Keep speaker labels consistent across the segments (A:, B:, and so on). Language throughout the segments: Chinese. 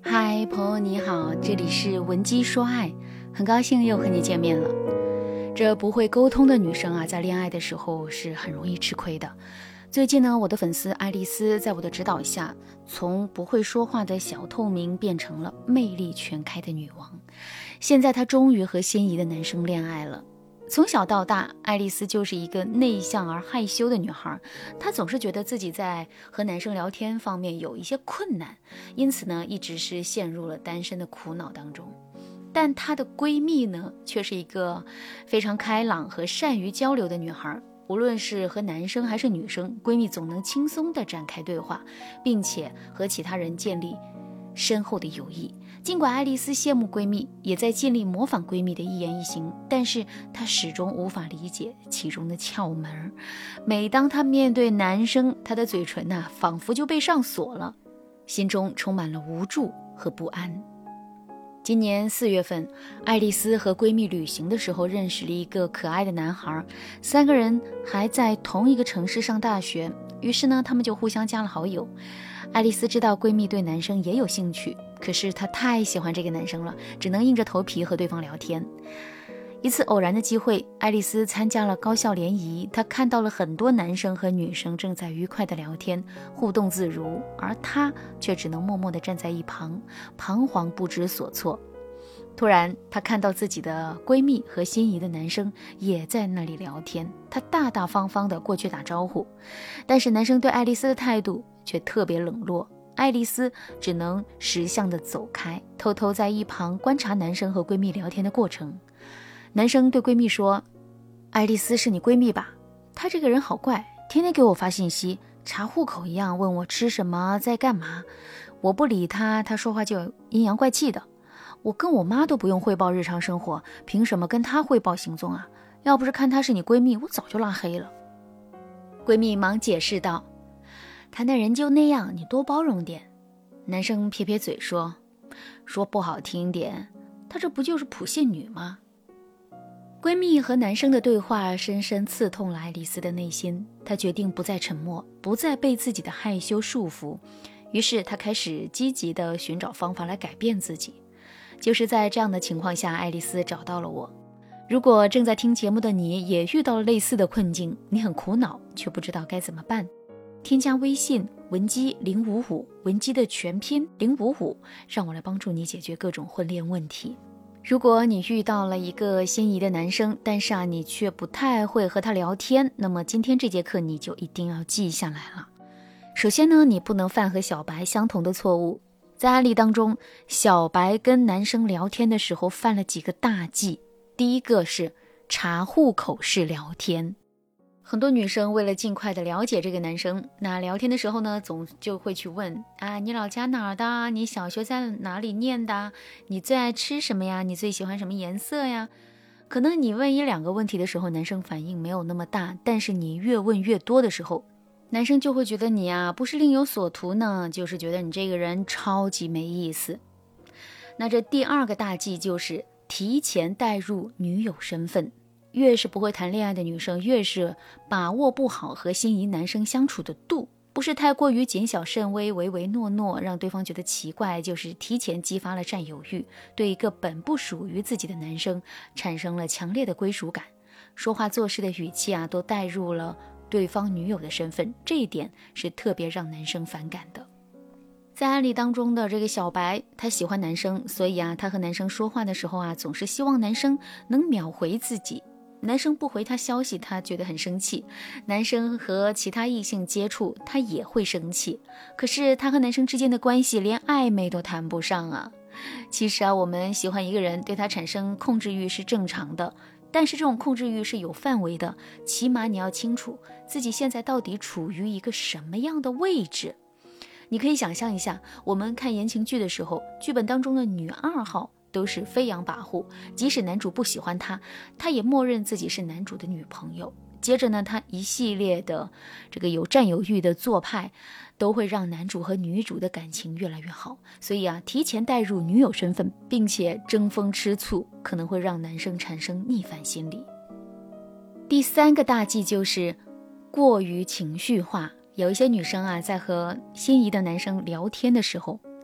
A: 嗨，朋友你好，这里是文姬说爱，很高兴又和你见面了。这不会沟通的女生啊，在恋爱的时候是很容易吃亏的。最近呢，我的粉丝爱丽丝在我的指导下，从不会说话的小透明变成了魅力全开的女王。现在她终于和心仪的男生恋爱了。从小到大，爱丽丝就是一个内向而害羞的女孩，她总是觉得自己在和男生聊天方面有一些困难，因此呢，一直是陷入了单身的苦恼当中。但她的闺蜜呢，却是一个非常开朗和善于交流的女孩，无论是和男生还是女生，闺蜜总能轻松地展开对话，并且和其他人建立深厚的友谊。尽管爱丽丝羡慕闺蜜，也在尽力模仿闺蜜的一言一行，但是她始终无法理解其中的窍门。每当她面对男生，她的嘴唇仿佛就被上锁了，心中充满了无助和不安。今年4月份，爱丽丝和闺蜜旅行的时候认识了一个可爱的男孩，3个人还在同一个城市上大学，于是呢，他们就互相加了好友。爱丽丝知道闺蜜对男生也有兴趣，可是她太喜欢这个男生了，只能硬着头皮和对方聊天。一次偶然的机会，爱丽丝参加了高校联谊，她看到了很多男生和女生正在愉快地聊天，互动自如，而她却只能默默地站在一旁，彷徨不知所措。突然，她看到自己的闺蜜和心仪的男生也在那里聊天，她大大方方地过去打招呼，但是男生对爱丽丝的态度却特别冷落，爱丽丝只能识相地走开，偷偷在一旁观察男生和闺蜜聊天的过程。男生对闺蜜说：“爱丽丝是你闺蜜吧？她这个人好怪，天天给我发信息，查户口一样问我吃什么，在干嘛。我不理她，她说话就阴阳怪气的。我跟我妈都不用汇报日常生活，凭什么跟她汇报行踪啊？要不是看她是你闺蜜，我早就拉黑了。”闺蜜忙解释道：“她那人就那样，你多包容点。”男生撇撇嘴说不好听点，她这不就是普信女吗？闺蜜和男生的对话深深刺痛了爱丽丝的内心，她决定不再沉默，不再被自己的害羞束缚，于是她开始积极地寻找方法来改变自己。就是在这样的情况下，爱丽丝找到了我。如果正在听节目的你也遇到了类似的困境，你很苦恼却不知道该怎么办，添加微信文姬055，文姬的全拼055，让我来帮助你解决各种婚恋问题。如果你遇到了一个心仪的男生，但是你却不太会和他聊天，那么今天这节课你就一定要记下来了。首先呢，你不能犯和小白相同的错误。在案例当中，小白跟男生聊天的时候犯了几个大忌。第一个是查户口式聊天。很多女生为了尽快的了解这个男生，那聊天的时候呢，总就会去问你老家哪儿的？你小学在哪里念的？你最爱吃什么呀？你最喜欢什么颜色呀？可能你问1-2个问题的时候，男生反应没有那么大，但是你越问越多的时候，男生就会觉得你不是另有所图呢，就是觉得你这个人超级没意思。那这第二个大忌就是提前带入女友身份。越是不会谈恋爱的女生，越是把握不好和心仪男生相处的度，不是太过于谨小慎微、唯唯诺诺，让对方觉得奇怪，就是提前激发了占有欲，对一个本不属于自己的男生产生了强烈的归属感，说话做事的语气都带入了对方女友的身份，这一点是特别让男生反感的。在案例当中的这个小白，他喜欢男生，所以他和男生说话的时候总是希望男生能秒回自己。男生不回他消息，他觉得很生气；男生和其他异性接触，他也会生气。可是他和男生之间的关系连暧昧都谈不上其实我们喜欢一个人，对他产生控制欲是正常的，但是这种控制欲是有范围的，起码你要清楚自己现在到底处于一个什么样的位置。你可以想象一下，我们看言情剧的时候，剧本当中的女2号都是飞扬跋扈，即使男主不喜欢她，她也默认自己是男主的女朋友。接着呢，她一系列的这个有占有欲的做派，都会让男主和女主的感情越来越好。所以提前带入女友身份，并且争风吃醋，可能会让男生产生逆反心理。第3个大忌就是过于情绪化。有一些女生在和心仪的男生聊天的时候，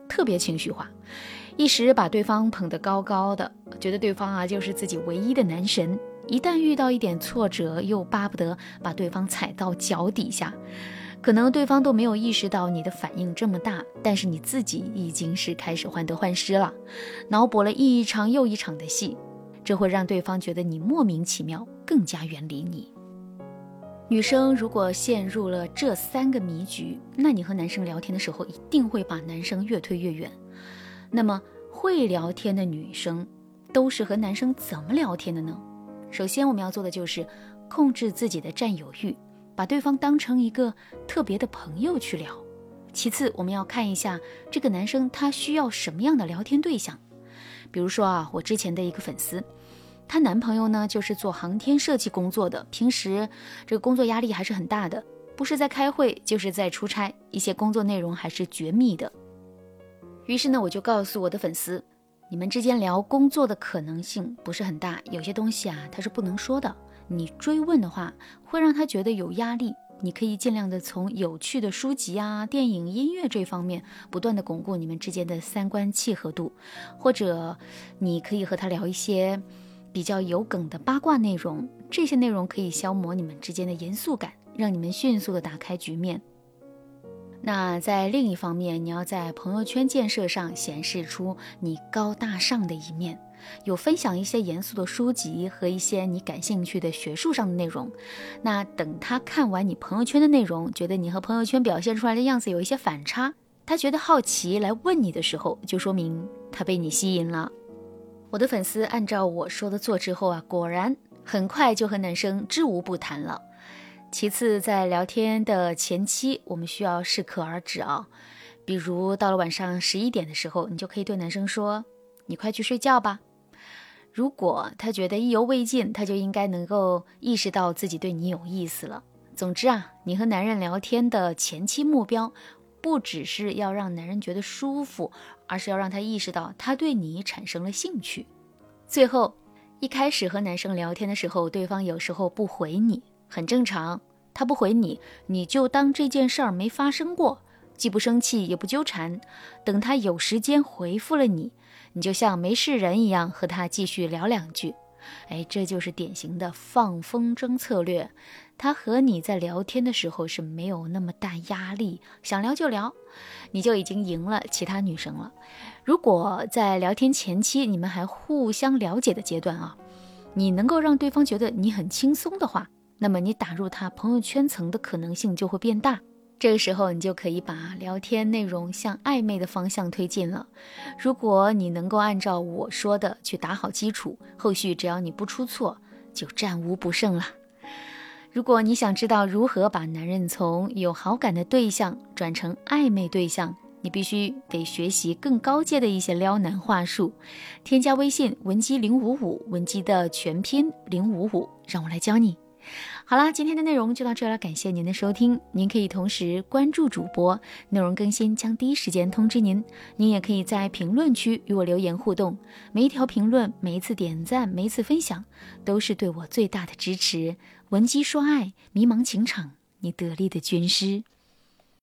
A: 特别情绪化，一时把对方捧得高高的，觉得对方就是自己唯一的男神，一旦遇到一点挫折，又巴不得把对方踩到脚底下。可能对方都没有意识到你的反应这么大，但是你自己已经是开始患得患失了，脑补了一场又一场的戏，这会让对方觉得你莫名其妙，更加远离你。女生如果陷入了这3个迷局，那你和男生聊天的时候一定会把男生越推越远。那么会聊天的女生都是和男生怎么聊天的呢？首先我们要做的就是控制自己的占有欲，把对方当成一个特别的朋友去聊。其次我们要看一下这个男生他需要什么样的聊天对象。比如说我之前的一个粉丝，她男朋友呢就是做航天设计工作的，平时这个工作压力还是很大的，不是在开会就是在出差，一些工作内容还是绝密的。于是呢我就告诉我的粉丝，你们之间聊工作的可能性不是很大，有些东西他是不能说的，你追问的话会让他觉得有压力，你可以尽量的从有趣的书籍电影、音乐这方面不断的巩固你们之间的三观契合度，或者你可以和他聊一些比较有梗的八卦内容，这些内容可以消磨你们之间的严肃感，让你们迅速的打开局面。那在另一方面，你要在朋友圈建设上显示出你高大上的一面，有分享一些严肃的书籍和一些你感兴趣的学术上的内容。那等他看完你朋友圈的内容，觉得你和朋友圈表现出来的样子有一些反差，他觉得好奇来问你的时候，就说明他被你吸引了。我的粉丝按照我说的做之后果然很快就和男生知无不谈了。其次，在聊天的前期，我们需要适可而止比如到了晚上11点的时候，你就可以对男生说，你快去睡觉吧。如果他觉得意犹未尽，他就应该能够意识到自己对你有意思了。总之你和男人聊天的前期目标不只是要让男人觉得舒服，而是要让他意识到他对你产生了兴趣。最后，一开始和男生聊天的时候，对方有时候不回你，很正常，他不回你，你就当这件事儿没发生过，既不生气也不纠缠，等他有时间回复了你，你就像没事人一样和他继续聊两句。这就是典型的放风筝策略，他和你在聊天的时候是没有那么大压力，想聊就聊，你就已经赢了其他女生了。如果在聊天前期你们还互相了解的阶段你能够让对方觉得你很轻松的话，那么你打入他朋友圈层的可能性就会变大。这个时候你就可以把聊天内容向暧昧的方向推进了。如果你能够按照我说的去打好基础，后续只要你不出错，就战无不胜了。如果你想知道如何把男人从有好感的对象转成暧昧对象，你必须得学习更高阶的一些撩男话术。添加微信文姬055，文姬的全拼055，让我来教你。好啦，今天的内容就到这了，感谢您的收听。您可以同时关注主播，内容更新将第一时间通知您。您也可以在评论区与我留言互动，每一条评论，每一次点赞，每一次分享，都是对我最大的支持。文姬说爱，迷茫情场，你得力的军师。